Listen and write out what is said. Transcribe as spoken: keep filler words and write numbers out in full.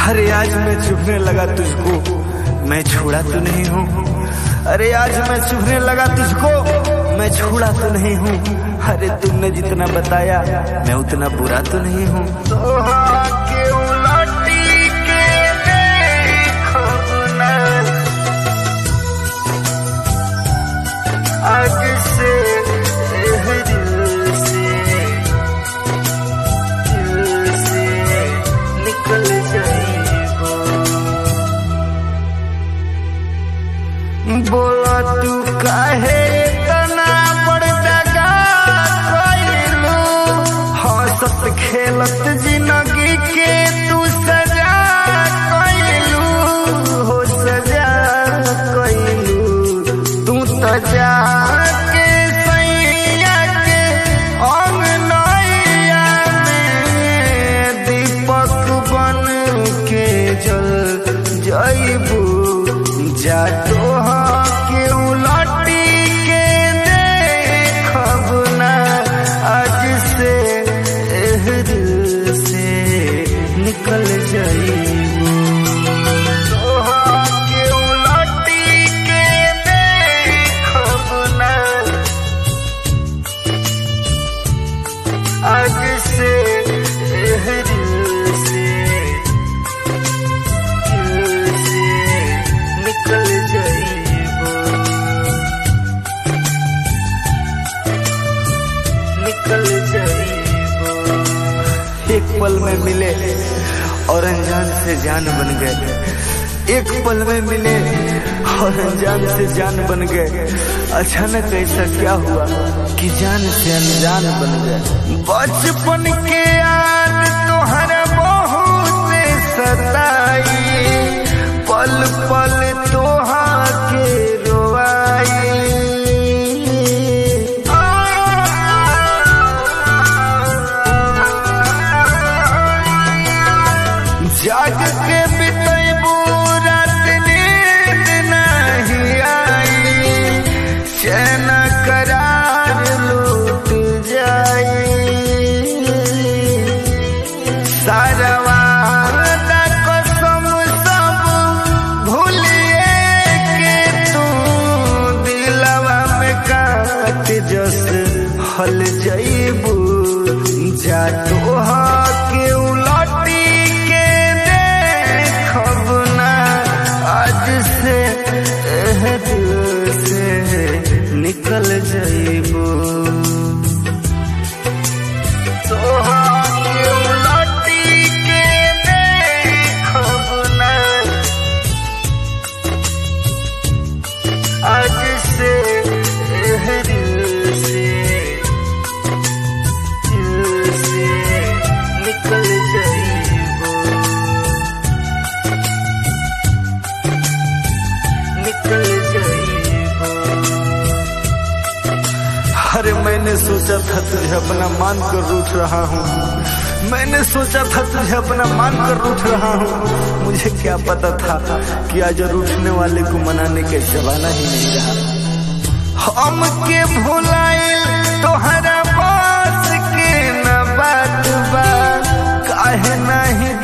अरे आज मैं चुभने लगा तुझको, मैं छोड़ा तो नहीं हूँ। अरे आज मैं चुभने लगा तुझको, मैं छोड़ा तो नहीं हूँ। अरे तुमने जितना बताया मैं उतना बुरा तो नहीं हूँ। आज से निकल जाएगो, बोला तू काहे तना बड़ दगा कइलू, हंसत खेलत जिंदगी के तू सजा कइलू, हो सजा कइलू। तू तो जाके सैया के अंगनैया में दीपक बन के जल जाइबू। जा तोहा के उलटी के देखब ना, आज से एह दिल से निकल जाइबू। तोहा के उलटी के देखब ना, आज से एह दिल से निकल जाइबो, निकल जाइबो। एक पल में मिले और अनजान से जान बन गए, एक पल में मिले और अनजान से जान बन गए। अचानक ऐसा क्या हुआ कि जान से अनजान बन गए। बचपन के याद तोहरा बहुत सताई, पल पल तोहा के रोआई। जाग के बितैबू रात नींद नहीं आई, चैन करार लूट जाई। सारा वादा कसम सब भूलिए के तू दिलवा में काट जस हल जाइबू। जा तोहा के उलटी के देखब ना, आज से एह दिल से निकल जाइबू। तोहा के उलटी के देखब ना, आज से एह दिल से दिल से निकल जाइबो, निकल जाइबो। अरे मैंने सोचा था तुझे अपना मान कर रूठ रहा हूँ, मैंने सोचा था तुझे अपना मान कर रूठ रहा हूँ। मुझे क्या पता था कि आज रूठने वाले को मनाने के जमाना ही नहीं रहा। हम के भुलाइल तोहरा बात के न बात बा, काहे नहीं